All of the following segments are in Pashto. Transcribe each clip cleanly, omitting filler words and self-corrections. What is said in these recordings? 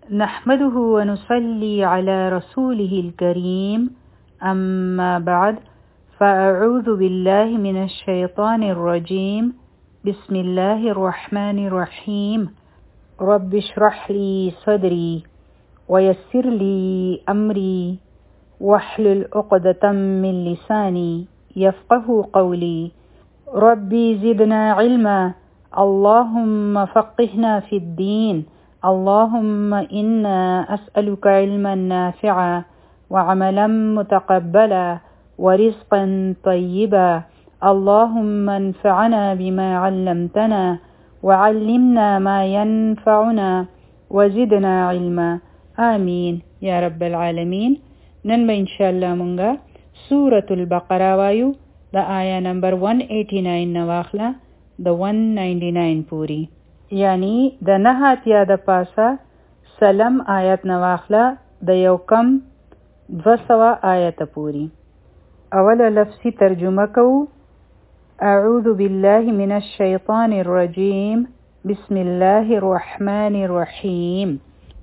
نحمده ونصلي على رسوله الكريم أما بعد فأعوذ بالله من الشيطان الرجيم بسم الله الرحمن الرحيم رب اشرح لي صدري ويسر لي أمري واحلل عقدة من لساني يفقه قولي ربي زدنا علما اللهم فقهنا في الدين اللهم إنا أسألك علما نافعا وعملا متقبلا ورزقا طيبا اللهم انفعنا بما علمتنا وعلمنا ما ينفعنا وزدنا علما آمين يا رب العالمين. نن إن شاء الله منغا سورة البقرة وايو دا آية نمبر 189 نواخلا دا 199 پوری، یعنی د نه اتیا د پاسه سلم آیت نواخله د یو کم 200 آیت پوری. اول لفظی ترجمه کو. اعوذ بالله من الشیطان الرجیم بسم الله الرحمن الرحیم.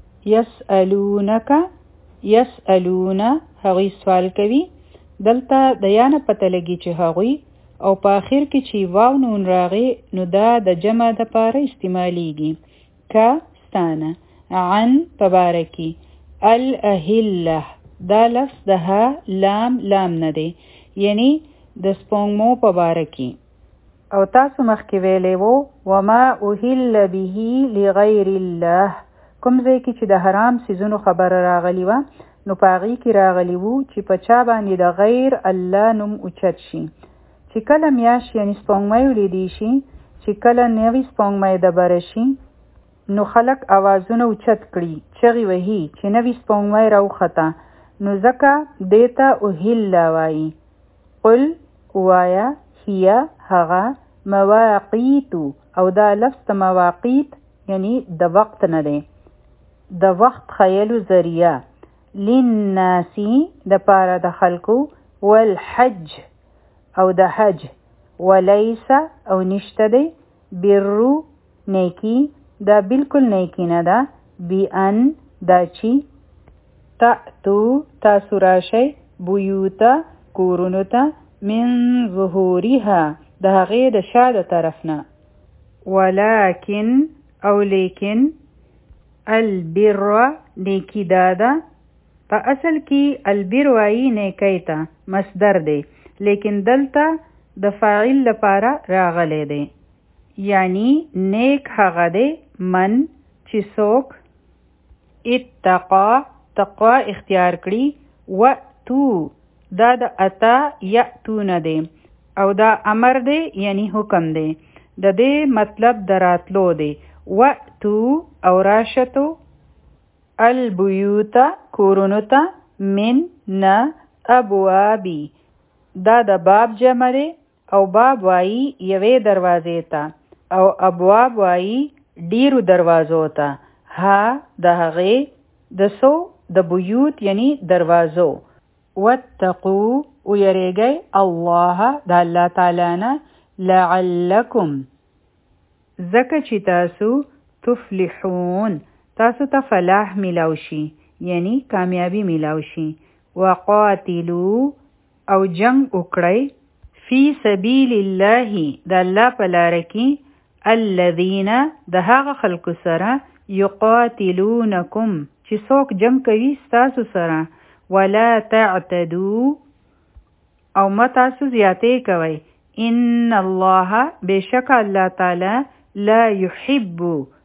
یسألون هغوی سوال کوي. دلته د یا نه پته لګي چې هغوی او په آخر کې چې واو نون راغی نو دا د جمع د پاره استعمالیږي. کا ستانه، عن پبارکی، الاهله دا لفظ د ها لام نه دی، یعنی د سپوږمو پبارکی. او تاسو مخکې ویلې وو وما اهل به لغیر الله، کوم ځای کې چې د حرام سیزونو خبره راغلی وه نو په هغې کې راغلی وو چې په چا باندې د غیر الله نوم اوچت شي. چې کله میاشت یعنی سپوږمۍ ولیدی شي، چې کله نوی سپوږمۍ د بره شي نو خلک اوازونه اوچت کړي، چغې وهي چې نوی سپوږمۍ راوخته، نو ځکه دې ته اهله وایي. قل وایا هي هغه مواقیتو، او دا لفظ د مواقیت یعنی د وقت نه دی، د وخت خیلو ذریعه، للناسی د پاره د خلکو، والحج او د حج، ولیس او نشته دی، برو نیکی دا بالکل نیکی نه ده، بان دا چی، تأتو تاسو راشی، بیوتا کورونو ته، من ظهورها د هغې د شا د طرف نه، ولکن او لیکن، البر نیکی داده. په اصل کې البر وایي نیکی ته، مصدر دی، لیکن دلته د فاعل لپاره راغلی دی، یعنی نیک هغه دی من چې څوک اتقا تقوا اختیار کړي، واتو دا د اتا یاتون دی، او دا امر دی یعنی حکم دی، د دې مطلب د راتلو دی. واتو او راشتو، البیوت کورونو ته، من نه ابوابی دا د باب جمع دی، او باب وایي یوې دروازې ته، او ابواب وایي ډیرو دروازو ته. ها د هغې، د سو د بیوت یعنی دروازو. واتقو ویریږئ، الله د الله تعالی نه، لعلکم ځکه چې تاسو، تفلحون تاسو ته فلاح میلاو شي یعنی کامیابی میلاو شي. وقاتلو او جنگ وکړئ، فی سبیل الله د الله په لاره کې، الذین د هغه خلکو سره، یقاتلونکم چې څوک جنگ کوي ستاسو سره، ولا تعتدو او مه تاسو زیاتې کوئ، ان الله بشک الله تعالی لا یحب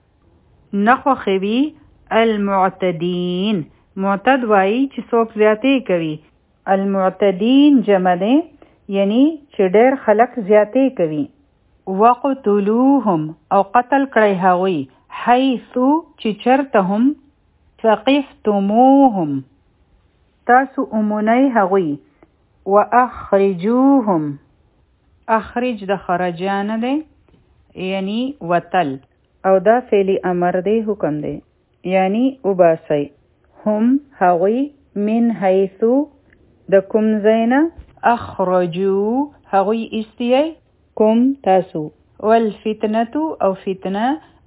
نخوښوي المعتدین، معتد وایي چې څوک زیاتې کوي، المعتدین جمع دی یعنی چې ډېر خلک زیاتې کوي. وقتلوهم او قتل کړئ هغوی، حیثو چې چرته هم، ثقفتموهم تاسو امونی هغوی، واخرجوهم اخرج د خرجانه دی یعنی وتل، او دا فعلی امر دی حکم دی یعنی وباسئ، هم هغوی، من حیثو د کوم ځاینا، اخرجو هغوی استیای، کوم تاسو، والفتنه او فتنه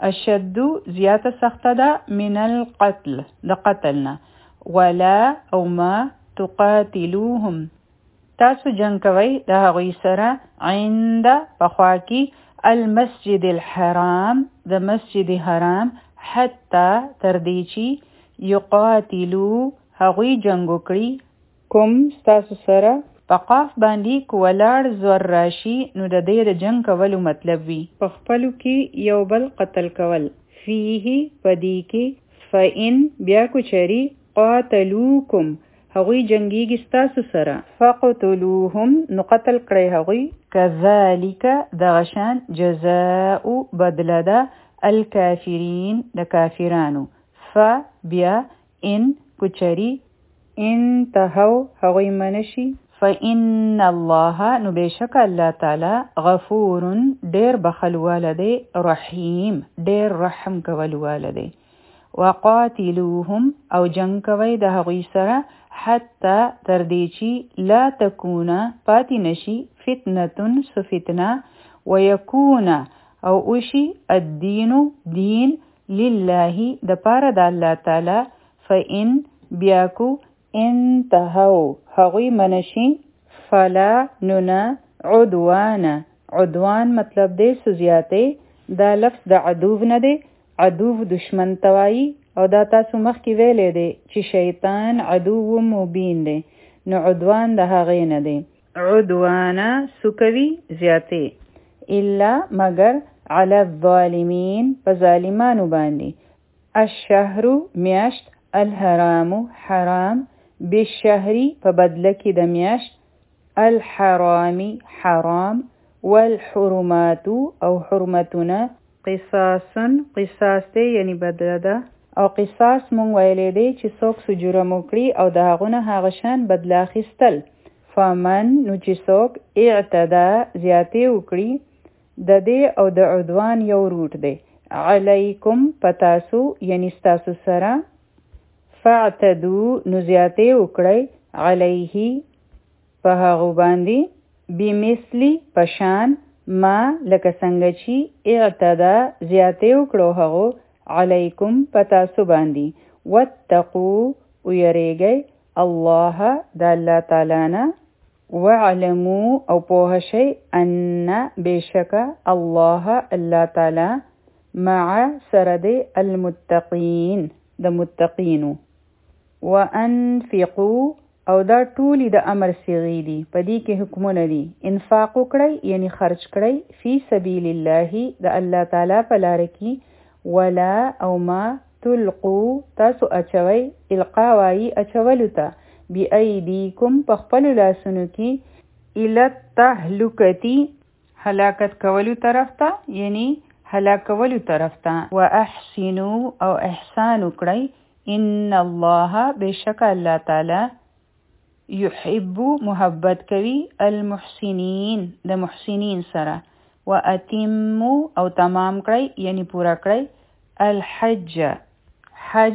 اشد زیاته سخته ده من القتل د قتلنا ولا او ما تقاتلوهم تاسو جنگ کوي د هغوی سره عند پخوا کې المسجد الحرام د مسجد حرام حتی تر دې چې یقاتلو هغوی جنگ وکړي کوم ستاسو سره په قاف باندې کولاړ زور راشي نو د دې د جنگ کولو مطلب وي په خپلو کې یو بل قتل کول فيه پدې کې فإن بیا کو چری قاتلوکم هغوی جنگیږي ستاسو سره فقتلوهم نو قتل کړئ هغوی کذالک دغه شان جزاء بدله ده الکافرین د کافرانو فبیا ان کوچری انتهوا هغوی منشي فإن الله نو بشک الله تعالی غفور ډیر بخلواله دی رحیم ډیر رحم کولواله دی وقاتلوهم او جنگ کوي د هغوی سره حتی تر دې چې لا تکونه پاتې نشي فتنه سفتنه ويكون او اوشي الدین دین لله د پاره د الله تعالی فإن بیاکو انتهوا هغوی منشي فلا ننا عدوان مطلب دی سزیاته دا لفظ د عدو نه دی عدو دشمن توایی او دا تاسو مخکې ویلې دی چې شیطان عدو مبین دی نو عدوان د هغې نه دی عدوانا سکوي زیاته الا مگر علی الظالمین په ظالمانو باندې الشهر میاشت الحرام حرام بالشهر په بدله کې د میاشت الحرام حرام والحرمات او حرمتنا قصاص دی یعنی بدله ده او قصاص مونږ ویلې دی چې څوک څه جرم وکړي او د هغه نه هغه شان بدله اخیستل فمن نو چې څوک اعتدا زیاتې وکړي د دې او د عدوان یو روټ دی علیکم پتاسو یعنی ستاسو سره فاعتدو نو زیاتې وکړئ علیه په هغو باندې بمثلی پشان ما لکه څنګه چې اعتدا زیاتې وکړو هغو علیکم پتاسو باندې واتقو ویریږئ الله د الله تعالی نه وعلمو او پوه شئ ان بشک الله تعالی مع سرد المتقین د متقینو وانفقوا او دا ټولی د امر صيغې دي په دې کې حکمونه دي انفاق وکړئ یعنی خرج کړئ فی سبیل الله د الله تعالی په لار کې ولا او ما تلقوا تاسو اچوي القا وای اچولو ته بأیدیکم په خپل لاسونو کې الی التهلکتی هلاکت کولو طرف ته یعنی هلاکولو طرف ته واحسنوا او احسان وکړئ ان الله بشک الله تعالی يحب محبت کوي المحسنین د محسنین سره واتموا او تمام کړئ یعنی پورا کړئ الحج حج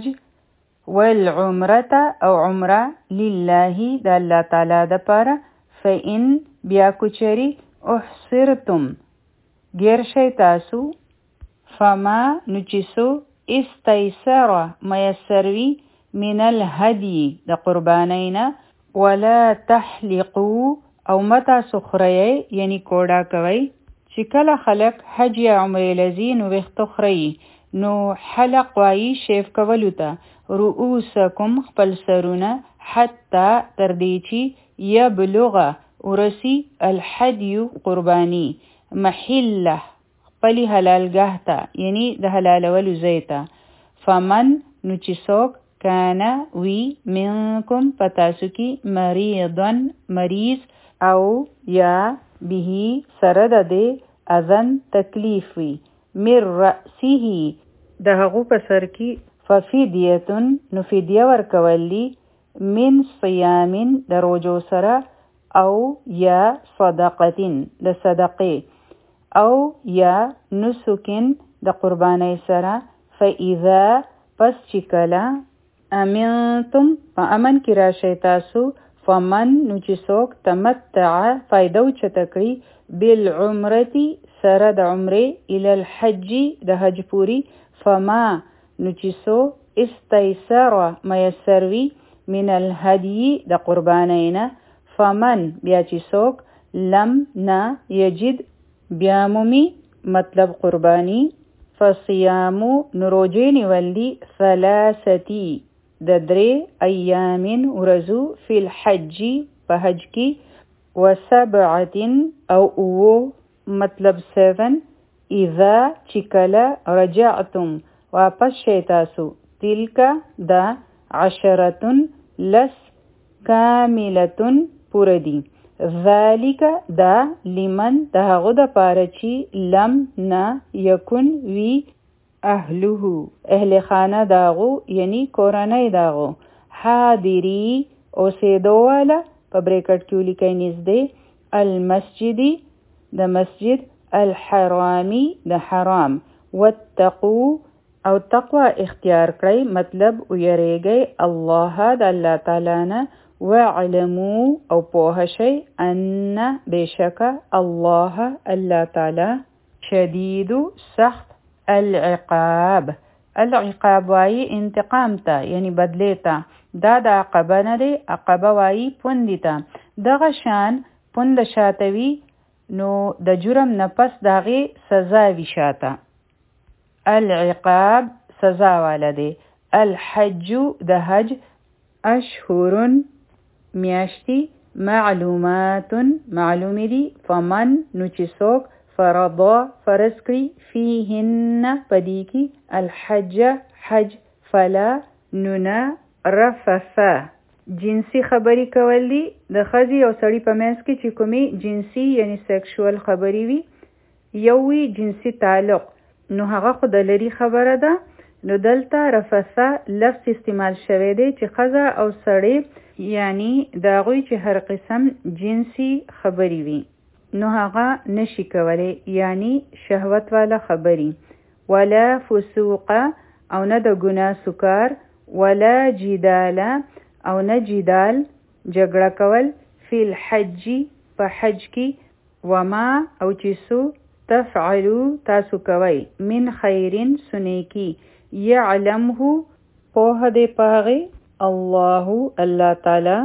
والعمره او عمره لله د الله تعالی د پاره فإن بیا کوچری احصرتم غیر شي تاسو فما نچسو استيسر ميسروي من الهدي د قربانینا ولا تحلقوا او متا سخريه یعنی کوډا کوي چې کله خلق حج یا عمره لذین وخت خري نو حلق وای شیف کولو ته رؤوسکم خپل سرونه حتی تر دې چې یبلغ ورسی الحدی قربانی محله خپل حلالګاه ته یعنی د حلالولو ځای ته فمن نو چې څوک کان وی منکم پتاسو کی مریضن مریض او یا به سره د اذن تکلیف وی مر رأسه د هغو په سر کې ففدیه نو فدیه ورکولی من صیام د روزو سره او یا صدقه د صدقه او یا نسکن د قربانی سره فاذا پس چې کله امنتم په امن کې راشئ تاسو فمن نو چې څوک تمتع فایده اوچته کړي بالعمرة سره د عمرې الی الحج د حج پوری فما نو چې سو استیسر میسر وی من الهدی د قربانینا فمن بیا چې څوک لم نه یجد بیا مومی مطلب قربانی فصیامو نروجی نیولی ثلاثتی د 3 ایامین ورزو فی الحج په حج کی و7 او مطلب 7 اذا چکل رجعتم واپس شیتاسو تلک دا 10 لس کاملتن پوردی ذالک دا لمن دا غد پارچی لم نا یکن وی اهلوه اهل خانه داغو یعنی کورانای داغو حاضری او سیدوالا پا بریکٹ کیو لکی نزده المسجدی دا مسجد الحرامی دا حرام واتقو او تقوی اختیار کړئ مطلب ویریږئ الله د الله تعالی نه وعلمو او پوه شئ ان بشک الله الله تعالی شدید سخت العقاب العقاب وای انتقام ته یعنی بدلی ته دا د عقبه نه دی عقبه وای پوندی ته دغه شان پوند شاتوي نو د جرم نه پس داغه سزا وی شاته العقاب سزا والده الحج د حج اشهر میاشتی معلومات معلوم دی فمن نوچسوک فرضا فرض کری فیهن پدی کی الحج حج فلا ننا رفثا جنسی خبری کول دی د خزی او سړی په منځ کې چې کومي جنسی یعنی سیکشوال خبری وی یوی جنسی تعلق نو هغه خو د لري خبره ده نو دلته رفثه لفظ استعمال شوی دی چې خزه او سړی یعنی دا غوی چې هر قسم جنسی خبری وي نو هغه نشي کولی یعنی شهوت والا خبری ولا فسوق او نه د ګناه سکار ولا جدال او نه جدال جګړه کول فی الحج په حج کې وما او چې سو تفعلو تاسو کوي من خیرن سنیکی یعلمه پوه دی پاغی الله الله تعالی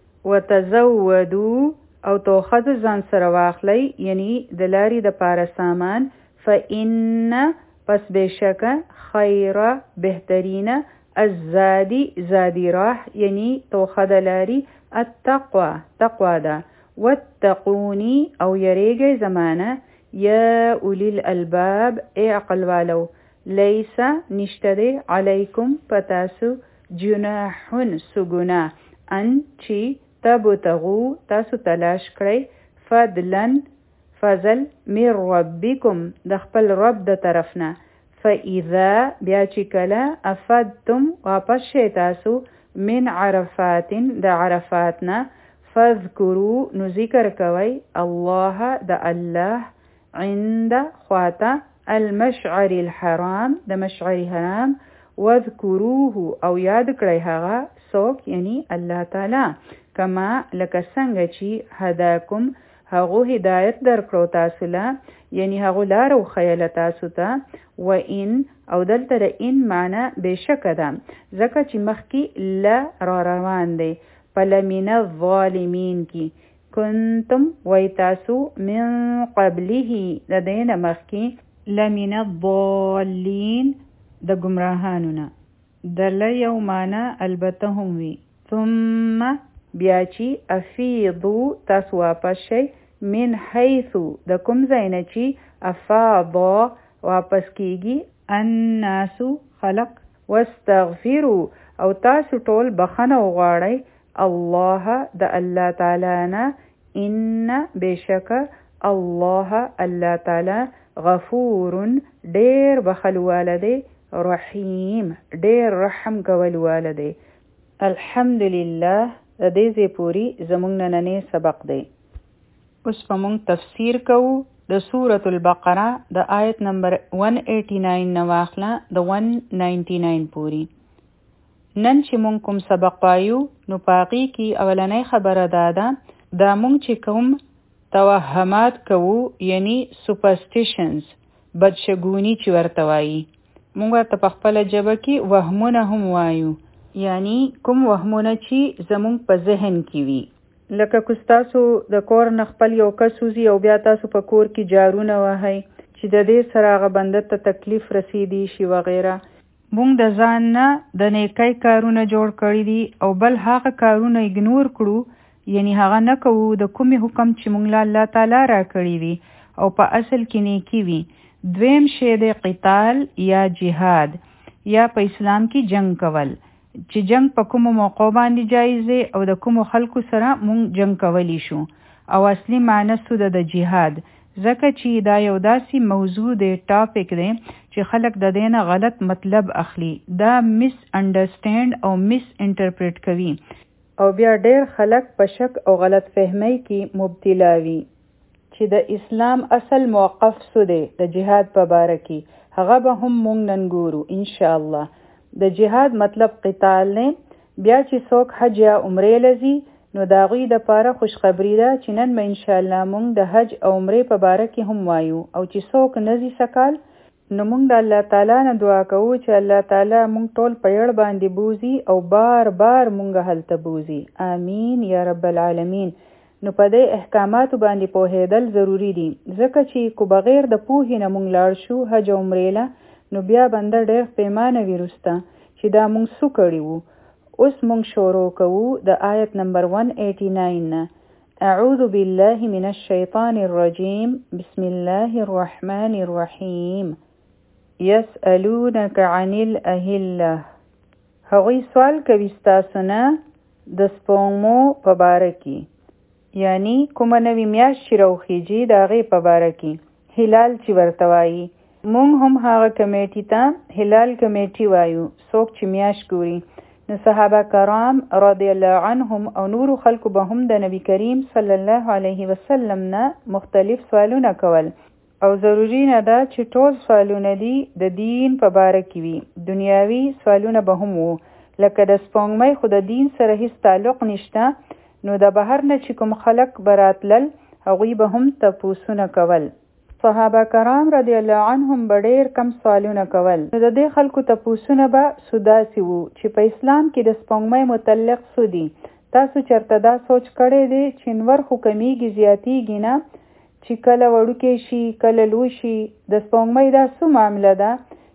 وتزودو او توخذ ځان سره واخلی یعنی د لاري د پاره سامان فإن پس بشک خیر بهترین الزادی زادی راح یعنی توخذ لاري التقوى تقوى دا واتقونی او یریږي زمانه یا اولی الالباب ای عقل والو لیسا نشتده علیکم پتاسو جناحن سگنا ان چی تبتغو تاسو تلاش کړئ فضلن فضل من ربکم د خپل رب د طرفنا فاذا بیا چې کله افدتم واپس شئ تاسو من عرفات د عرفاتنا فذکرو نو ذکر کوي الله د الله عند خواتا المشعر الحرام د مشعر حرام وذکروه او یاد کړئ هغه څوک یعنی الله تعالی کما لکه څنګه چې هداکم هغه هدایت درکړو تاسو له یعنی هغه لار او خیال تاسو ته و ان او دلته د ان معنی بشک ده ځکه چې مخکې لا را روان دی فلمن الظالمین کی کنتم ویتاسو من قبله د دین مخکی لمن الضالین د گمراهانونا دل یومانا البته هم وی ثم بیاچی افیضو تاسو واپس شی من حیثو د کوم ځاینا چی افاضا واپس کیگی الناسو خلق واستغفرو او تاسو ټول بخنه وغواړئ الله د الله تعالی نه ان بشک الله الله تعالی غفور ډیر بخل والده رحیم ډیر رحم کول والده الحمدلله د دې زی پوری زمونږ نننې سبق دی اوس په مونږ تفسیر کوو د سورۃ البقره د آیت نمبر 189 نه واخله د 199 پوری نن چې مونږ کوم سبق پایو نو پاقی کی اولنۍ خبره داده دا مونږ چې کوم توهمات کوو یعنی سپرسټیشنز بدشګونی چې ورته وایي. موږ ورته په خپله ژبه کې وهمونه هم وایو، یعنی کوم وهمونه چې زموږ په ذهن کې وي. لکه که ستاسو د کور نه خپل یو کس وځي او بیا تاسو په کور کې جارونه وهئ چې د دې سره هغه بنده ته تکلیف رسیدي شي وغیره. موږ د ځان نه د نیکۍ کارونه جوړ کړي دي او بل هغه کارونه اګنور کړو، یعنی هغه نه کوو د کومې حکم چې موږ له الله تعالی را کړي وي او په اصل کې نیکی وي. دویم شی د قتال یا جهاد یا په اسلام کې جنگ کول، چې جنگ په کومو موقعو باندې جایز دی او د کومو خلکو سره موږ جنگ کولی شو. او اصلي معنی سو د جهاد، ځکه چې دا یو داسې موضوع دی، ټاپک دی چې خلک د دې نه غلط مطلب اخلي، دا مس انډرسټینډ او مس انټرپریټ کوي او بیا ډیر خلک په شک او غلط فهمۍ کې مبتلا وي چې د اسلام اصل موقف څه دی د جهاد په باره کې. هغه به هم موږ نن ګورو ان شاء الله. د جهاد مطلب قتال نه. بیا چې څوک حج یا عمرې لځي نو د هغوی دپاره خوشخبري ده چې نن به ان شاء الله موږ د حج او عمرې په باره کې هم وایو. او چې څوک نه ځي سکال نو موږ د الله تعالی نه دعا کوو چې الله تعالی موږ ټول په یړ باندې بوزي او بار بار موږ هلته بوزي. آمین یا رب العالمین. نو په دې احکاماتو باندې پوهېدل ضروری دي، ځکه چې کو بغیر د پوهې نه موږ لاړ شو حج او عمرې له نو بیا بنده ډېر پیمانه وي وروسته چې دا موږ څه کړي وو. اوس موږ شروع کوو د آیت نمبر 189 نه. اعوذ بالله من الشیطان الرجیم. بسم الله الرحمن الرحیم. یسألونک عن الاهله. هغوی سوال کوي ستاسو نه د سپوږمو په باره کې، یعنی کومه نوې میاشت چې راوخیږي د هغې په باره کې، هلال چې ورته وایي. موږ هم هغه کمیټې ته هلال کمیټې وایو، څوک چې میاشت ګوري. نو صحابه کرام رضی الله عنهم او نورو خلکو به هم د نبی کریم صلی الله علیه وسلم نه مختلف سوالونه کول، او ضروری نه ده چې ټول سوالونه دي د دین په باره کې وي. دنیاوي سوالونه به هم وو، لکه د سپوږمۍ خو د دین سره هیڅ تعلق نشته، نو د بهر نه چې کوم خلک به راتلل هغوی به هم تپوسونه کول. صحابه کرام رضی الله عنهم به ډېر کم سوالونه کول. نو د دې خلکو تپوسونه به څه داسې وو چې په اسلام کې د سپوږمۍ متعلق څه دي. تاسو چېرته دا سوچ کړی دی چې نور خو کمیږي زیاتیږي نه، چې کله وړوکی شي کله لوی شي. د سپوږمۍ دا څه معامله ده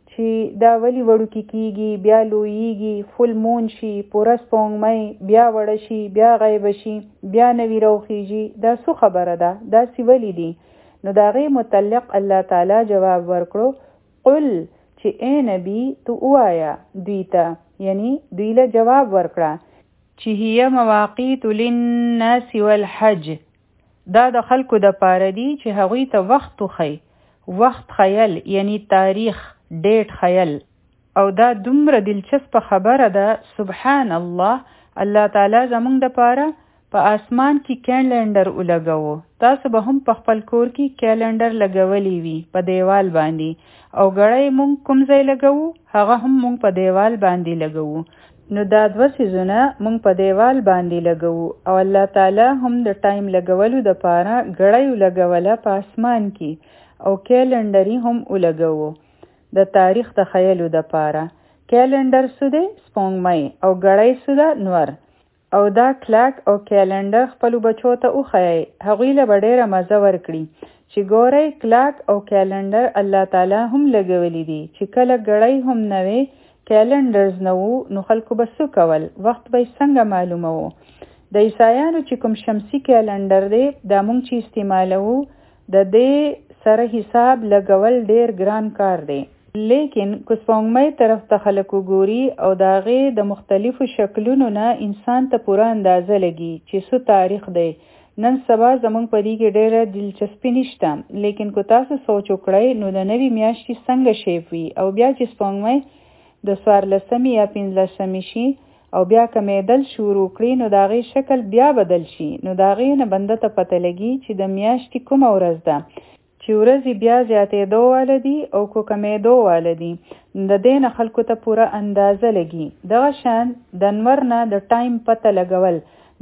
چې دا ولې وړوکی کیږي بیا لویږي، فل مون شي، پوره سپوږمۍ بیا وړه شي بیا غیبه شي بیا نوی راوخیږي، دا څه خبره ده، داسې ولې دي؟ نو د هغې متعلق الله تعالی جواب ورکړو، قل چې ای نبی تو ووایه دوی ته، یعنی دوی له جواب ورکړه چې هي مواقیت للناس والحج، دا د خلکو د پاره دي چې هغوی ته وخت وښی، وخت خیل یعنی تاریخ ډیټ خیل. او دا دومره دلچسپه خبره ده، سبحان الله. الله تعالی زموږ د پاره په آسمان کې کیلنډر ولګوو. تاسو به هم په خپل کور کې کیلنډر لګولی وي په دیوال باندې، او ګړی مونږ کوم ځای لګوو هغه هم مونږ په دیوال باندې لګوو. نو دا دوه څیزونه مونږ په دیوال باندې لګوو، او الله تعالی هم د ټایم لګولو د پاره ګړی ولګوله په اسمان کې، او کیلنډري هم ولګوو د تاریخ د خیلو د پاره. کیلنډر څه دی؟ سپوږمۍ. او ګړی څه ده؟ نور. او دا کلاک او کیلنډر خپلو بچو ته وښایئ، هغوی له به ډېره مزه ورکړي چې ګورئ کلاک او کیلنډر الله تعالی هم لګولی دي. چې کله ګړی هم نه وي، کیلنډرز نه وو، نو خلکو به څه کول؟ وخت به یې څنګه معلومه وو؟ د عیسایانو چې کوم شمسي کیلنډر دی دا مونږ چې استعمالوو، د دې سره حساب لګول ډېر ګران کار دی. لیکن که سپوږمۍ طرف ته خلک وګوري او د هغې د مختلفو شکلونو نه انسان ته پوره اندازه لګي چې څه تاریخ دی. نن سبا زموږ په دې کې ډېره دلچسپي نشته، لیکن که تاسو سوچ وکړئ نو د نوې میاشتې څنګه شیپ وي، او بیا چې سپوږمۍ د 14 یا 15 شي او بیا کمیدل شروع کړي نو د هغې شکل بیا بدل شي. نو د هغې نه بنده ته پته لګي چې د میاشتې کومه ورځ ده، چې ورځې بیا زیاتېدو واله دي او کو کمیدو واله دي. د دې نه خلکو ته پوره اندازه لګي. دغه شان د نور نه د ټایم پته لګول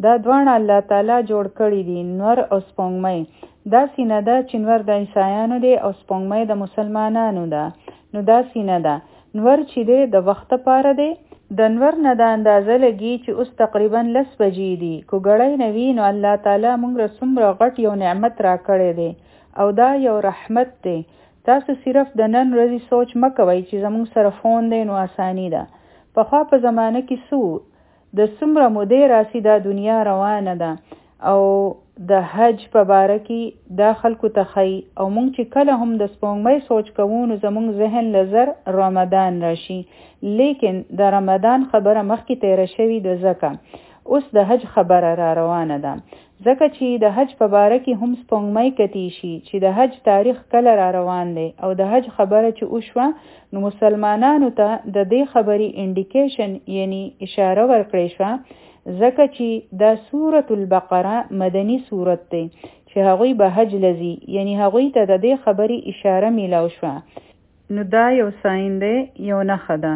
دا دواړه الله تعالی جوړ کړي دي، نور او سپوږمۍ. داسې نه ده چې نور د عیسایانو دی او سپوږمۍ د مسلمانانو ده، نو داسې نه ده. نور چې دی د وخت لپاره دی، د نور نه د اندازه لګي چې اوس تقریبا 10 بجې دي. کو ګړی نه وي نو الله تعالی موږ له څومره غټ یو نعمت راکړی دی او دا یو رحمت دی. تاسو صرف د نن ورځې سوچ مه کوئ چې زموږ سره فون دی نو اساني ده. پخوا په زمانه کې د څومره مودې راسي دا دنیا روانه ده او د حج په باره کې دا خلکو ته ښایي. او موږ چې کله هم د سپوږمۍ سوچ کوو نو زموږ ذهن له رمضان راشي، لیکن د رمضان خبره مخکې تیره شوې ده، ځکه اوس د حج خبره را روانه ده. ځکه چې د حج په باره کې هم سپوږمۍ کتی شي چې د حج تاریخ کله را روان دی او د حج خبره چې وشوه نو مسلمانانو ته د دې خبرې انډیکیشن یعنی اشاره ورکړې شوه، ځکه چې دا سورة البقره مدني سورت دی چې هغوی به حج لذي، یعنی هغوی ته د دې خبرې اشاره میلاو شوه. نو دا یو ساين دی، یو نښه ده.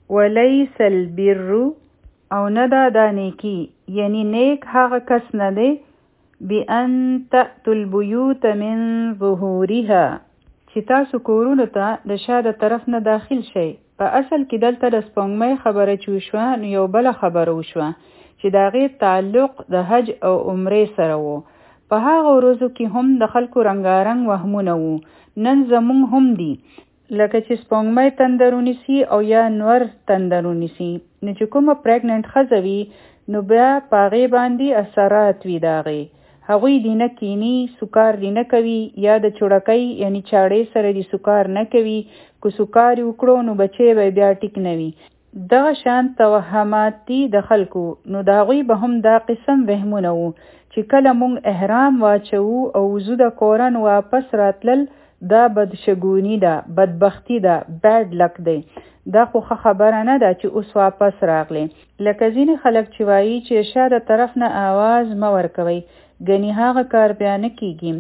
ولیس البر او نه دا نیکی، یعنی نیک هغه کس نه دی بأن تأتوا البیوت من ظهورها چې تاسو کورونو ته د شا د طرف نه داخل شئ. په اصل کې دلته د سپوږمۍ خبره چې وشوه نو یو بله خبره وشوه چې د هغې تعلق د حج او عمرې سره و. په هغه ورځو کې هم د خلکو رنګارنګ وهمونه وو، نن زمونږ هم دي، لکه چې سپوږمۍ تندر ونیسي او یا نور تندر ونیسي. نو چې کومه پریګننټ ښځه وي نو بیا په هغې باندې اثرات وي د هغې. هغوی دی نه کینی، سکار دی نه کوي، یا د چوړکۍ یعنی چاړې سره دی سکار نه کوي. کو سکار وکړو نو بچی به بیا ټیک نه وي. دغه شان توهمات دي د خلکو. نو د هغوی به هم دا قسم وهمونه وو چې کله مونږ احرام واچوو او وضو د کورن واپس راتلل دا بدشګونی ده، بدبختی ده، بیډ لک دی. دا خو خبره نه ده چې اوس واپس راغلی. لکه ځینې خلک چې وایي چې شا د طرف نه آواز مه ورکوئ، ګنې هغه کار بیا نه کیږي.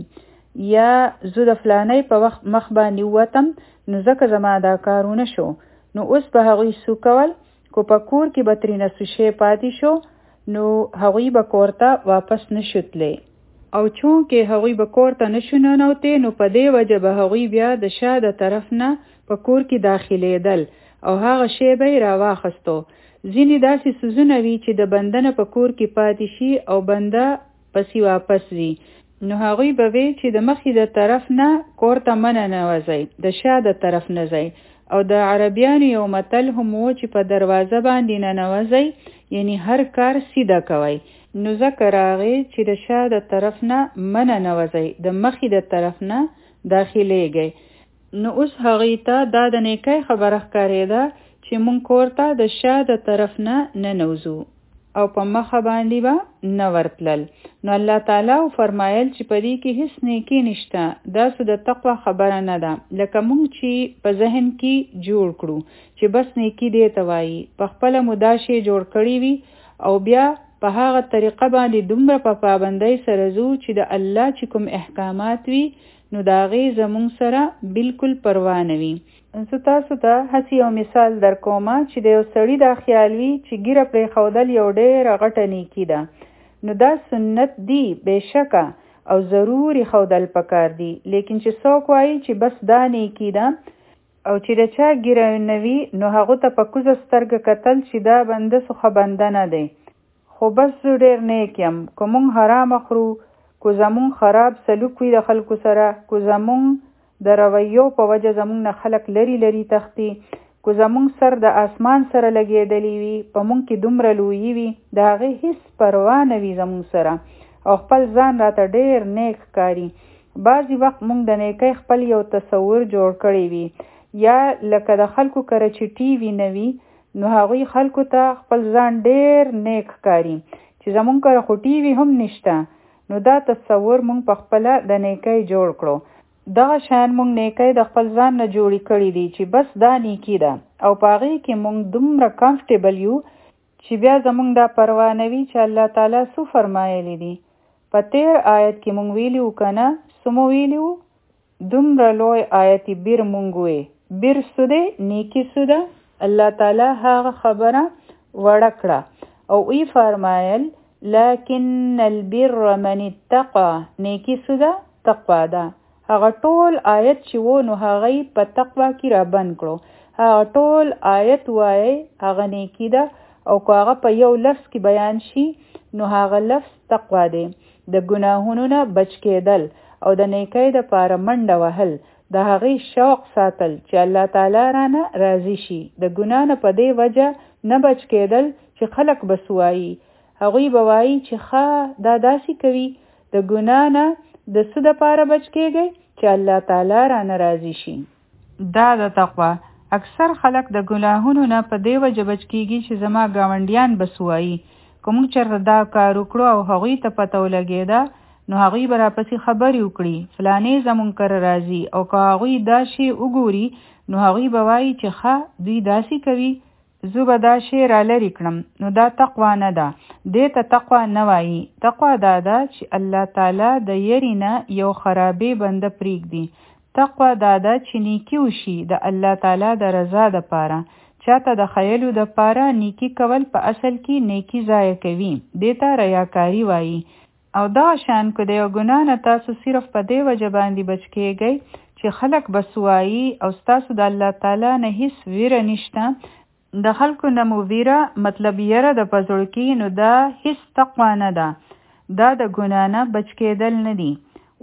یا زه د فلانۍ په وخت مخ باندې ووتم نو ځکه زما دا کارونه شو، نو اوس به هغوی سو کول، کو په کور کې به ترېنه څه شی پاتې شو نو هغوی به کور ته واپس نشو تلی. او چونکې هغوی به کور ته نشو ننوتې نو په دې وجه به هغوی بیا د شا د طرف نه په کور کې داخلېدل او هغه شی به یې راواخستو. ځینې داسې څیزونه وي چې د بنده نه په کور کې پاتې شي او بنده پسې واپس وي، نو هغوی به وی چې د مخې د طرف نه کور ته منه نوځئ، د شا د طرف نه ځئ. او د عربیانو یو متل هم و چې په دروازه باندې نه نوځئ، یعنی هر کار سیده کوئ. نو ځکه راغی چې د شا د طرف نه منه نوځئ، د مخې د طرف نه داخلېږئ. نو اوس هغوی ته دا د نیکۍ خبره ښکارېده چې مونږ کور ته د شا د طرف نه ننوځو او په مخه باندې به نه ورتلل. نو الله تعالی فرمایل چې په دې کې هیڅ نیکی نشته، دا څه د تقوا خبره نه ده. لکه مونږ چې په ذهن کې جوړ کړو چې بس نیکی دې ته وایي، په خپله مو دا شی جوړ کړی وي او بیا په هغه طریقه باندې دومره په پابندۍ سره ځو چې د الله چې کوم احکامات وي نو د هغې زموږ سره بالکل پروا نه وي. زه تاسو ته هسې یو مثال در کومه چې د یو سړي دا خیال وي چې ګیره پرېښودل یو ډېره غټه نیکي ده. نو دا سنت دی بېشکه او ضروري ښودل پکار دي، لیکن چې څوک وایي چې بس دا نیکي ده او چې د چا ګیره نه وي نو هغو ته په کوزه سترګه کتل چې دا بنده څخه بنده نه دی، خو بس زه ډېر نیک یم، که مونږ حرامه خورو، کو زمون خراب سلوک وي د خلکو سره، کو زمون د رویو په وجه زمون نه خلک لري لري تختی، کو زمون سر د آسمان سره لګېدلی وي، په مونږ کې دومره لویي وي، د هغې هیڅ پروا نه وي زمون سره او خپل ځان راته ډېر نیک ښکاري. بعضې وخت مونږ د نیکۍ خپل یو تصور جوړ کړی وي، یا لکه د خلکو کره چې ټي وي نه وي نو هغوی خلکو ته خپل ځان ډېر نیک ښکاري چې زمون کره خو ټي وي هم نشته. نو دا تصور مونږ په خپله د نیکۍ جوړ کړو. دغه شان مونږ نیکۍ د خپل ځان نه جوړې کړي دي چې بس دا نیکي ده او په هغې کې مونږ دومره کمفټیبل یو چې بیا زمونږ دا پروا نه وي چې الله تعالی څه فرمایلی دي. په تیر آیت کې مونږ ویلي وو که نه، څه مو ویلي وو؟ دومره لوی آیتي بیر مونږ وی، بیر څه دی؟ نیکي څه ده؟ الله تعالی هغه خبره وړه کړه او وی فرمایل لکن البر من اتقى نیکی سودا تقوا ده. هغه ټول آیت چې وو نو هغه په تقوا کې را بند کړو. هغه ټول آیت وایي هغه نیکی ده او که هغه په یو لفظ کې بیان شي نو هغه لفظ تقوا دی. د ګناهونو نه بچ کېدل او د نیکۍ دپاره منډه وهل، د هغې شوق ساتل چې الله تعالی رانه راضي شي. د ګناه نه په دې وجه نه بچ کېدل چې خلک به څه وایي. هغوی به وایي چې ښه دا داسې کوي. د ګناه نه د څه دپاره بچ کېږئ چې الله تعالی رانه راضي شي. دا د تقوا. اکثر خلک د ګناهونو نه په دې وجه بچ کېږي چې زما ګاونډیان به څه وایي. که موږ چېرته دا کار وکړو او هغوی ته پته ولګېده نو هغوی به راپسې خبرې وکړي فلانې زموږ کره راځي، او که هغوی دا شی وګوري نو هغوی به وایي چې ښه دوی داسې کوي، زه به دا شی را لرې کړم. نو دا تقوا نه ده. دې ته تقوا نه وایي. تقوا دا ده چې الله تعالی د یری نه یو خرابې بنده پرېږدي. تقوا دا ده چې نیکي وشي د الله تعالی د رضا دپاره. چاته د خیلو دپاره نیکي کول په اصل کې نیکي ضایع کوي. دې ته ریاکاري وایي. او دا شان که د یو ګناه نه تاسو صرف په دې وجه باندې بچ کېږئ چې خلک به څه وایي او ستاسو د الله تعالی نه هیڅ ویره نشته، د خلکو نه مو ویره مطلب یره د په زړه کې، نو دا هیڅ تقوا نه ده. دا د ګناه نه بچ کېدل نه دي.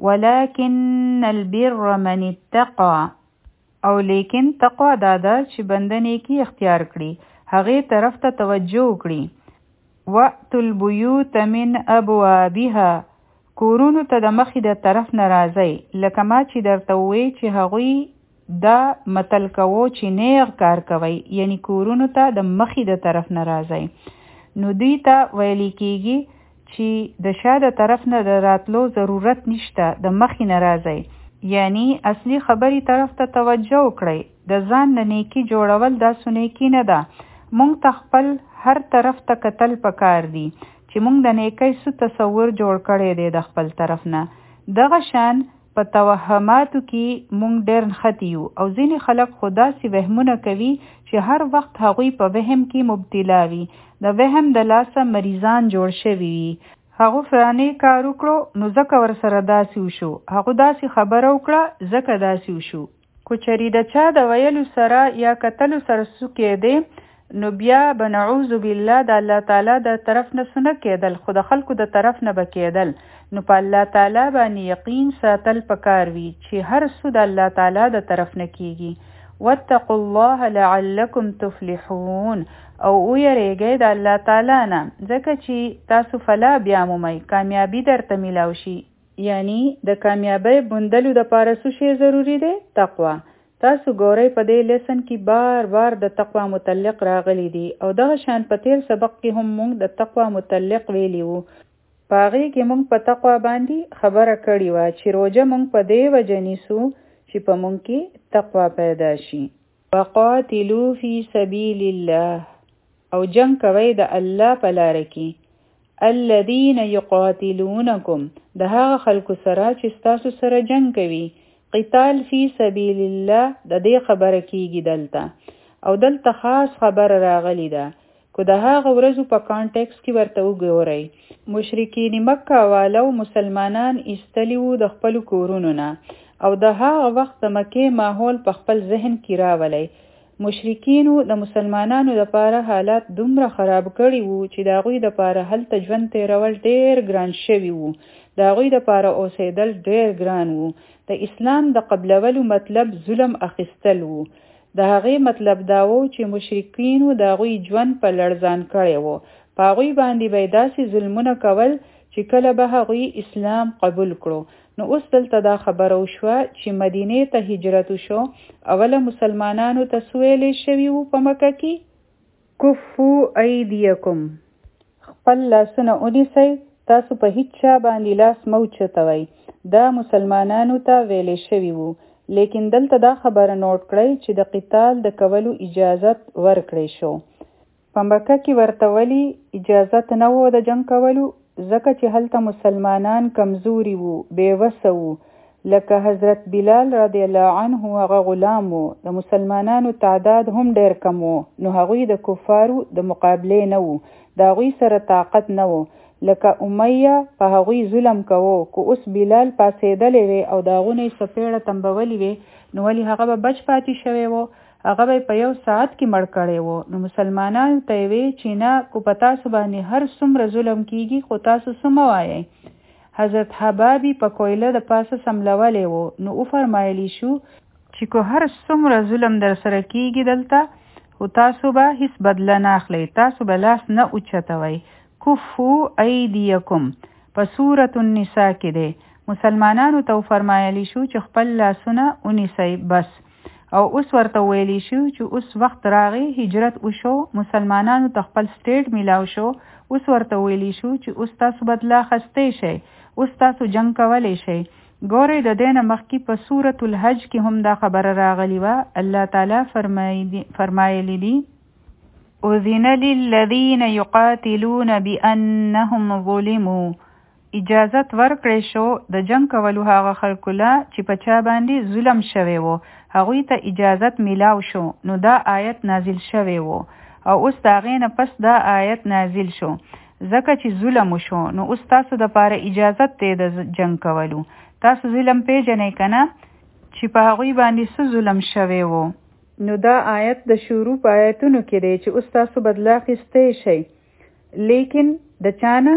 ولکن البر من اتقى، او لیکن تقوا دا ده چې بنده نیکی اختیار کړي، هغې طرف ته توجه وکړي. وَأْتُوا الْبُيُوتَ مِنْ أَبْوَابِهَا، کورونو ته د مخې د طرف نه راځئ. لکه ما چې درته ووی چې هغوی دا متل کوو چې نیغ کار کوئ، یعنی کورونو ته د مخې د طرف نه راځئ. نو دوی ته ویلی کېږي چې د شا د طرف نه د راتلو ضرورت نشته، د مخې نه راځئ. یعنی اصلي خبرې طرف ته توجه وکړئ. د ځان نه نیکی جوړول دا سنیکی نه ده. مونږ ته خپل هر طرف ته کتل پکار دي چې مونږ د نیکی څه تصور جوړ کړی دی د خپل طرف نه. دغه شان په توهماتو کې مونږ ډېر نښتي یو، او ځینې خلک خو داسې وهمونه کوي چې هر وخت هغوی په وهم کې مبتلا وي. د وهم د لاسه مریضان جوړ شوي وي. هغو فلانې کار وکړو نو ځکه ورسره داسې وشو، هغو داسې خبره وکړه ځکه داسې وشو. که چېرې د چا د ویلو سره یا کتلو سره څه کېدی نو بیا به نعوذ بالله د الله تعالی د طرف نه څه نه کېدل، خو د خلکو د طرف نه به کېدل. نو په الله تعالی باندې یقین ساتل پکار وي چې هر څه د الله تعالی د طرف نه کېږي. واتقوا الله لعلکم تفلحون، او ویریږئ د الله تعالی نه ځکه چې تاسو فلاح بیا مومئ، کامیابي درته میلاو شي. یعنی د کامیابۍ موندلو دپاره څه شی ضروري دی؟ تقوا. تاسو ګورئ په دې لیسن کې بار بار د تقوا متعلق راغلی دی، او دغه شان په تیر سبق کې هم موږ د تقوا متعلق ویلی وو. په هغې کې موږ په تقوا باندې خبره کړې وه چې روژه موږ په دې وجه نیسو چې په موږ کې تقوا پیدا شي. وقاتلوا فی سبیل الله، او جنگ کوئ د الله په لاره کې. الذین یقاتلونکم، د هغه خلکو سره چې ستاسو سره جنگ کوي. قتال فی سبیل الله د دې خبره کیږي دلته، او دلته خاص خبره راغلی ده. که د هغه ورځو په کانټیکس کې ورته وګورئ، مشرکین مکه والو مسلمانان ایستلی وو د خپلو کورونو نه، او د هغه وخت د مکې ماحول په خپل ذهن کې راولی. مشرکینو د مسلمانانو دپاره حالات دومره خراب کړي وو چې د هغوی دپاره هلته ژوند تېرول ډېر ګران شوي وو. د هغوی دپاره اوسېدل ډېر ګران وو. د اسلام د قبلولو مطلب ظلم اخیستل وو. د هغې مطلب دا وو چې مشرکینو د هغوی ژوند په لړزان کړی وو. په هغوی باندې به یې داسې ظلمونه کول چې کله به هغوی اسلام قبول کړو. نو اوس دلته دا خبره وشوه چې مدینې ته هجرت وشو. اوله مسلمانانو ته څه ویلی شوي وو په مکه کې؟ کفو ایدیکم، خپل لاسونه ونیسئ، تاسو په هیڅ چا باندې لاس مه اوچتوئ. دا مسلمانانو ته ویلی شوي وو. لیکن دلته دا خبره نوٹ کړئ چې د قتال د کولو اجازت ورکړی شو. په مکه کې ورته ولې اجازت نه و د جنگ کولو؟ ځکه چې هلته مسلمانان کمزوري وو، بېوسه وو. لکه حضرت بلال رضی الله عنه، هغه غلام وو. د مسلمانانو تعداد هم ډېر کم وو، نو هغوی د کفارو د مقابلې نه وو. د هغوی سره طاقت نه وو. لکه امیه په هغوی ظلم کوو. که اوس بلال پاسېدلی وی او د هغونه یې څپېړه تمبولی وی نو ولې هغه به بچ پاتې شوی و، هغه به په 1 ساعت کې مړ کړی و. نو مسلمانانو ته یې وی چې نه، کو په تاسو باندې هر څومره ظلم کیږي خو تاسو څه مه وایئ. حضرت حبابي په کویله د پاسه سملولی و. نو وفرمایلی شو چې کو هر څومره ظلم در سره کیږي دلته خو تاسو به هیڅ بدله نه اخلئ، تاسو به لاس نه اوچتوئ. کفو ایدیکم په سورة النساء کې دی. مسلمانانو ته فرمایلی شو چې خپل لاسونه ونیسئ بس. او اوس ورته ویلی شو چې اوس وخت راغی هجرت وشو، مسلمانانو ته خپل سټیټ میلاو شو. اوس ورته ویلی شو چې اوس تاسو بدلا خسته شئ، اوس تاسو جنگ کولی شئ. ګورئ د دینه مخکې په سورة الحج کې هم دا خبره راغلی وه. الله تعالی فرمایلی دی اذن للذین یقاتلون بانهم ظلموا، اجازت ورکړی شو د جنگ کولو هغه خلکو له چې په چا باندې ظلم شوی وو، هغوی ته اجازت میلاو شو. نو دا آیت نازل شوی وو او اوس د هغې نه پس دا آیت نازل شو ځکه چې ظلم وشو. نو اوس تاسو دپاره اجازت دی د جنگ کولو. تاسو ظلم پیژنئ که نه چې په هغوی باندې څه ظلم شوی وو. نو دا آیت د شروع په آیتونو کې دی چې اوس تاسو بدله اخیستی شئ. لیکن د چانه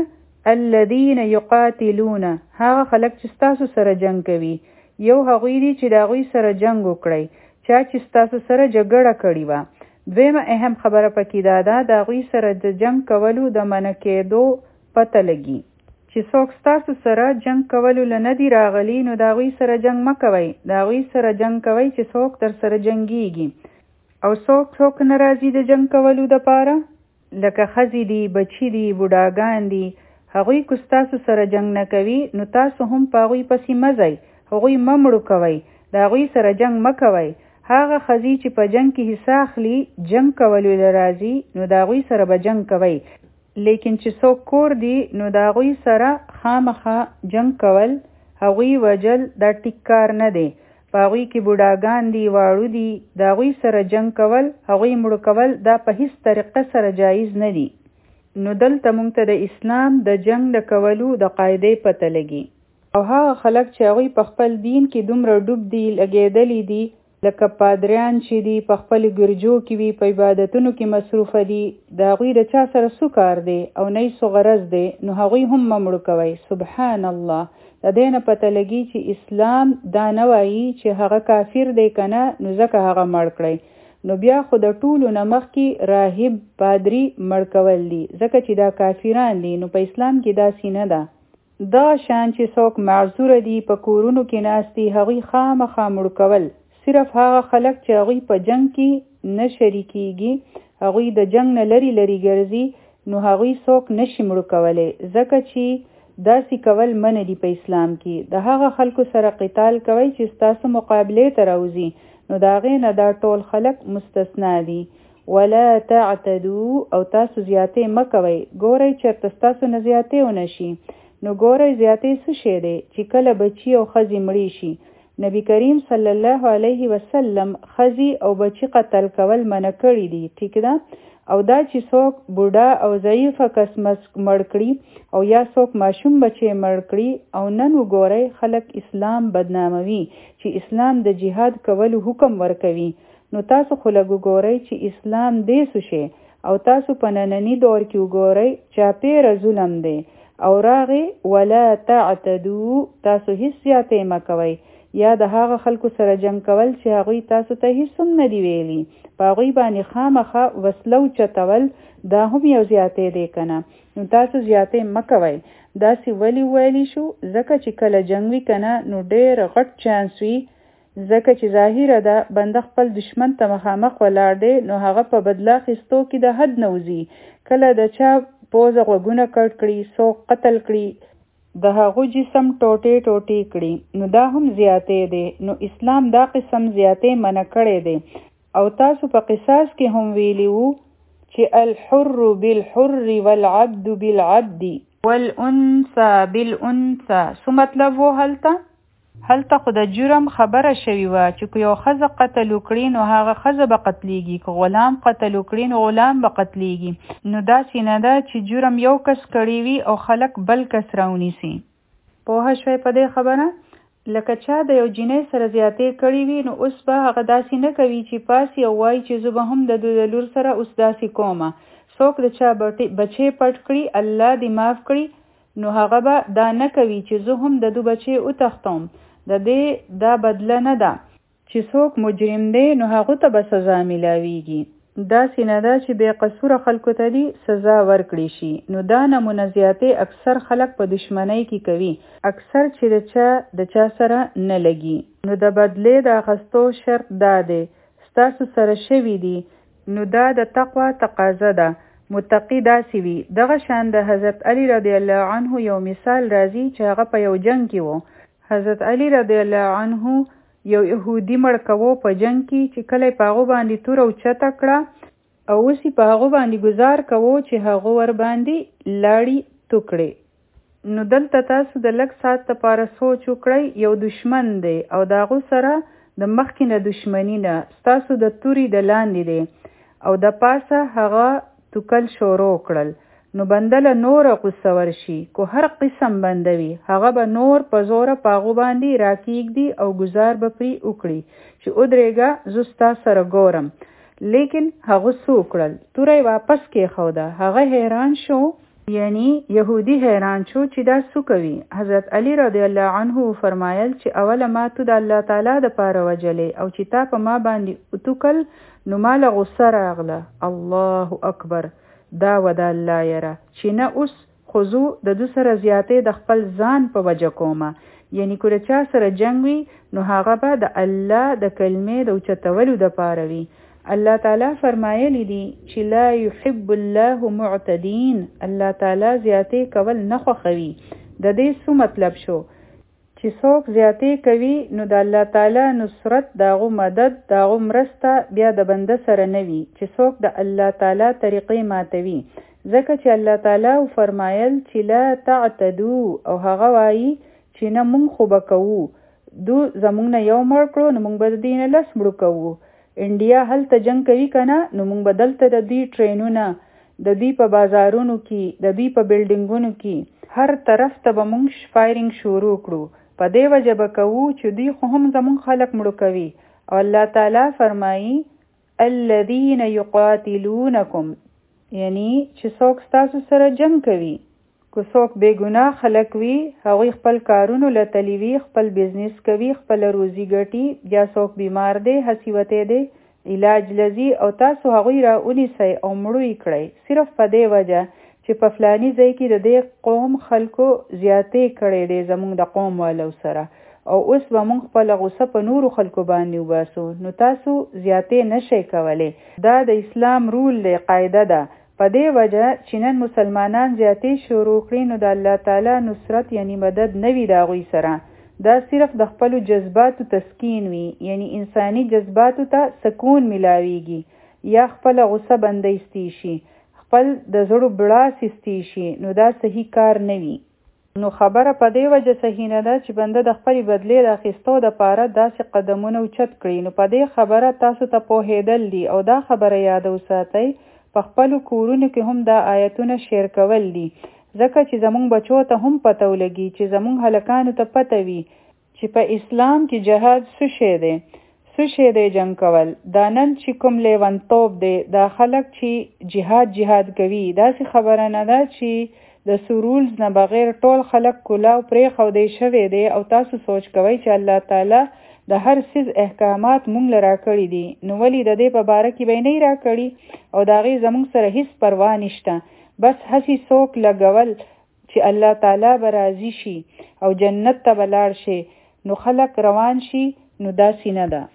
الذین یقاتلون، هغه خلک چې ستاسو سره جنگ کوي. یو هغوی دي چې د هغوی سره جنگ وکړئ، چا چې ستاسو سره جګړه کړې وه. دویمه اهم خبره پکې دا ده د هغوی سره د جنگ کولو د منع کېدو پته لګي چې څوک ستاسو سره جنگ کولو له نه دي راغلي نو د هغوی سره جنگ مه کوئ. د هغوی سره جنگ کوئ چې څوک در سره جنګیږي. او څوک نه راځي د جنگ کولو دپاره لکه ښځې دي، بچي دي، بوډاګان دي. هغوی که ستاسو سره جنگ نه کوي نو تاسو هم په هغوی پسې مه ځئ، هغوی مه مړو کوئ، د هغوی سره جنگ مه کوئ. هغه ښځې چې په جنگ کې حصه اخلي جنگ کولو له راځي نو د هغوی سره به جنگ کوئ. لیکن چې څوک کور دي نو د هغوی سره خامخا جنگ کول، هغوی وجل دا ټیک کار نه دی. په هغوی کې بوډاګان دي، واړو دي، د هغوی سره جنگ کول، هغوی مړو کول دا په هیڅ طریقه سره جایز نه دي. نو دلته موږ ته د اسلام د جنگ د کولو د قاعدې پته لګي. او هغه خلک چې هغوی په خپل دین کې دومره ډوب دي، لګېدلي دي، لکه پادریان چې دي په خپل ګرجو کې وي، په عبادتونو کې مصروفه دي، د هغوی د چا سره څه کار دی او نه یې څه غرض دی، نو هغوی هم مه مړو کوئ. سبحان الله. د دې نه پته لګي چې اسلام دا نه وایي چې هغه کافر دی که نه نو ځکه هغه مړ کړئ. نو بیا خو د ټولو نه مخکې راهب پادري مړ کول دي ځکه چې دا کافران دي. نو په اسلام کې داسې نه ده. دا شان چې څوک معذوره دي په کورونو کې ناست دي هغوی خامخا مړ کول. صرف هغه خلک چې هغوی په جنگ کې نه شریکیږي، هغوی د جنگ نه لري ګرځي، نو هغوی څوک نشي مړ کولی ځکه چې داسې کول منع دي په اسلام کې. د هغه خلکو سره قتال کوئ چې ستاسو مقابلې ته راوځي، نو د هغې نه دا ټول خلک مستثنا دي. ولا تعتدوا، او تاسو زیاتې مه کوئ. ګورئ چېرته ستاسو نه زیاتې ونه شي. نو ګورئ زیاتې څه شی دی چې کله بچي او ښځې مړې شي. نبی کریم صلی الله علیه وسلم ښځې او بچي قتل کول منع کړي دي، ټیک ده. او دا چې څوک بوډا او ضعیفه کس مړ کړي او یا څوک ماشوم بچی مړ کړي، او نن وګورئ خلک اسلام بدناموي چې اسلام د جهاد کولو حکم ورکوي. نو تاسو خو لږ وګورئ چې اسلام دې څه شی. او تاسو په ننني دور کې وګورئ چاپېره ظلم دی او راغې ولا تعتدوا، تاسو هیڅ زیاتې مه کوئ. یا د هغه خلکو سره جنگ کول چې هغوی تاسو ته هیڅ هم نه دی ویلي، په هغوی باندې خامخا وسله اوچتول، دا هم یو زیاتې دی که نه. نو تاسو زیاتې مه کوئ. داسې ولې ویلی شو ځکه چې کله جنگ وي که نه نو ډېر غټ چانس وي، ځکه چې ظاهره ده بنده خپل دشمن ته مخامخ ولاړ دی نو هغه په بدله اخیستو کې د حد نه وځي. کله د چا پوزه غوږونه کټ کړي، څوک قتل کړي، د هغو جسم ټوټې ټوټې کړي، نو دا هم زیاتې دی. نو اسلام دا قسم زیاتې منع کړی دی. او تاسو په قصاص کې هم ویلی وو چې الحر بالحر والعبد بالعبد والانثى بالانثى. څه مطلب وو هلته؟ هلته خو د جرم خبره شوې وه چې که یو ښځه قتل وکړي نو هغه ښځه به قتلیږي، که غلام قتل وکړي نو غلام به قتلیږي. نو داسې نه ده چې جرم یو کس کړی وي او خلک بل کس راونیسي. پوه شوی په دې خبره؟ لکه چا د یو جینۍ سره زیاتې کړي وي نو اوس به هغه داسې نه کوي چې پاسي او وایي چې زه به هم د لور سره اوس داسې کومه. څوک د چا بچی پټ کړي الله دې معاف کړي نو هغه به دا نه کوي چې زه هم د دو بچی وتښتوم. د دې دا بدله نه ده چې څوک مجرم دی نو هغه ته به سزا میلاویږي. داسې نه ده چې بې قصوره خلکو ته دې سزا ورکړي شي. نو دا نمونه زیاتې اکثر خلک په دشمنۍ کې کوي، اکثر چې د چا سره نه لګي. نو د بدلې د اخیستو شرط دا دی ستاسو سره شوي دي نو دا د تقوا تقاضا ده. متقی داسې وي. دغه شان د حضرت علی رضی الله عنه یو مثال راځي چې هغه په یو جنگ کې وو. حضرت علی رضی الله عنه یو یهودي مړ کوو په جنگ کې چې کله په هغه باندې تور او چته کړه او اوس په هغه باندې گزار کوو چې هغه ور باندې لاړی توکړي. نو دلته تاسو د لږ ساعت لپاره سوچ وکړئ یو دشمن دی او د هغه سره د مخکې نه دشمنی نه ستاسو د توري د لاندې دی او د پاسه هغه توکل شروع کړل. نو بندله نور غصه ورشي کو هر قسم بندوي هغه به نور په زوره پاغو باندې راکېږدي او گزار به پرې وکړي چې ودرېږه زه ستا سره ګورم. لیکن هغه څه وکړل؟ توره یې واپس کېښوده. هغه حیران شو، یعنی یهودي حیران شو چې دا څه کوي. حضرت علی رضی الله عنه فرمایل چې اوله ما تو د الله تعالی د پاره وجلې او چې تا په ما باندې وتوکل نو ماله غصه راغله. الله اکبر. دا ودا الله یره چې نه اوس خو د دو سره زیاتې د خپل ځان په وجه کومه. یعنی که چا سره جنگ وي نو هغه به د الله د کلمې د اوچتولو دپاره وي. الله تعالی فرمایلی دي چې لا يحب الله معتدین. الله تعالی زیاتې کول نه خوښوي. د دې څه مطلب شو؟ چې څوک زیاتې کوي نو د الله تعالی نصرت داغو مدد داغو مرسته بیا د بنده سره نه وي چې څوک د الله تعالی طریقې ماتوي. ځکه چې الله تعالی فرمایل چې لا تعتدو او هغه وایي چې نه مونږ خو به کوو دو زمونږ نه یو مړ کړو نو مونږ به د دې نه لس مړو کوو. انډیا هلته جنگ کوي که نه نو مونږ به دلته د دوی ټرینونه د دوی په بازارونو کې د دوی په بلډینګونو کې هر طرف ته به مونږ فایرنګ شروع کړو. په دې وجه به کوو چې دوی خو هم زمونږ خلک مړو کوي. او الله تعالی فرمایي الذین یقاتلونکم، یعنی چې څوک ستاسو سره جنگ کوي. که څوک بے ګناه خلک وي هغوی خپل کارونو لتلی وي، خپل بزنس کوي، خپل روزي ګټي، یا څوک بیمار دی حسیوته دی علاج لذي او تاسو هغوی را ونیسئ او مړوی کړئ صرف په دې وجه چې په فلانی ځای کې د دې قوم خلکو زیاتې کړی دی زمونږ د قوم والو سره او اوس به مونږ خپله غصه په نورو خلکو باندې وباسو. نو تاسو زیاتې نشئ کولی. دا د اسلام رول دی، قاعده ده. په دې وجه چې نن مسلمانان زیاتې شروع کړي نو د الله تعالی نصرت یعنی مدد نه وي د هغوی سره. دا صرف د خپلو جذباتو تسکین وي، یعنی انساني جذباتو ته سکون ملاویږي یا خپله غصه بندیستی شي، خپل د زړو بړاس استی شي. نو دا صحیح کار نه وي. نو خبره په دې وجه صحیح نه ده چې بنده د خپلې بدلې د اخیستو دپاره داسې قدمونه اوچت کړي. نو په دې خبره تاسو ته پوهېدل دي او دا خبره یاد وساتئ په خپلو کورونو کې هم دا آیتونه شیر کول دي، ځکه چې زمونږ بچو ته هم پته ولګي، چې زمونږ هلکانو ته پته وي چې په اسلام کې جهاد څه شی دی، څه شی دی جنګ کول. دا نن چې کوم لیونتوب دی دا خلک چې جهاد کوي، داسې خبره نه ده چې د سرولز نه بغیر ټول خلک کلاو پرېښودی شوی دی او تاسو سوچ کوئ چې الله تعالی د هر څیز احکامات مونږ له راکړي دي. نو ولې د دې په باره کې به یې نه راکړي او د هغې زمونږ سره هیڅ پروا نشته. بس هسې څوک لګول چې الله تعالی به راضي شي او جنت ته به لاړ شي نو خلک روان شي. نو داسې نه ده.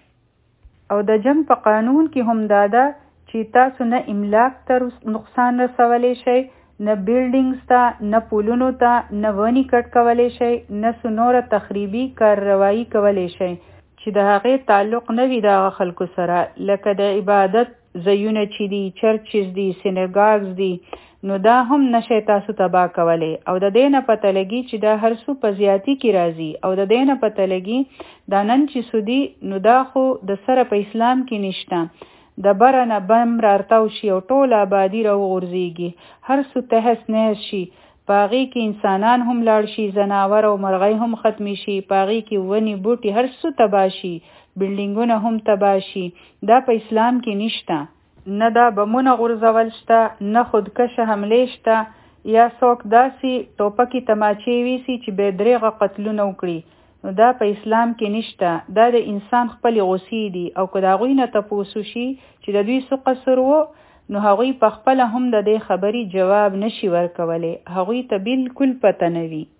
او د جنګ په قانون کې هم دا ده چې تاسو نه املاک ته نقصان رسولی شئ، نه بیلډینګز ته، نه پولونو ته، نه ونې کټ کولی شئ، نه څه نوره تخریبي کارروایي کولی شئ چې د هغې تعلق نه وي د هغه خلکو سره، لکه د عبادت ځایونه چې دي، چرچز دي، سینګاګز دي، نو دا هم نشي تاسو تبا کولی او د دې نه پته لګي چې دا هر څه په زیاتی کې راځي او د دې نه پته لګي دا نن چې سودی نو دا خو د سره په اسلام کې نشته د بره نه بم رارتاو شي او ټول آبادي راوغورځېږي هر څه تهس نهس شي پاغي کې انسانان هم لاړ شي زناور او مرغۍ هم ختمي شي پاغي کې ونی بوټي هر څه تباه شي بلډینګونه هم تباه شي دا په اسلام کې نشته نه دا بمونه غورځول شته نه خودکشه حملې شته یا څوک داسې ټوپکې تماچې ویسي چې بې دریغه قتلونه وکړي نو دا په اسلام کې نشته دا د انسان خپل غوسې دي او که د هغوی نه تپوسو شي چې د دوی څه قصور و نو هغوی په خپله هم د دې خبرې جواب نشي ورکولی هغوی ته بالکل پته نه وي